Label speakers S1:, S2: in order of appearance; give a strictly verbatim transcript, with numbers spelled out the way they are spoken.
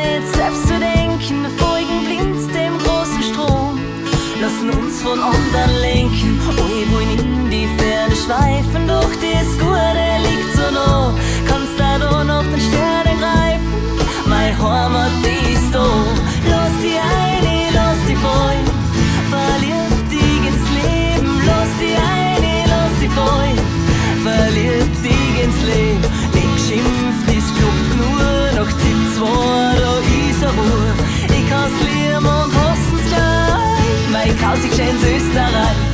S1: nicht selbst zu denken, folgen blind dem großen Strom, lassen uns von anderen lenken. Oh, ich wollen in die Ferne schweifen, doch das Gute liegt so nah. Kannst da da nach den Sternen greifen, mein Heimat, die ist da. Lass die eine, lass die voll, verlieb dich ins Leben. Lass die eine, lass die voll, verlieb dich ins Leben. Nicht geschimpft, ist Club nur noch Tipp zwei, da ist er Ruhe. Ich kann's lieben und hassen's gleich, mein grausig schönes Österreich.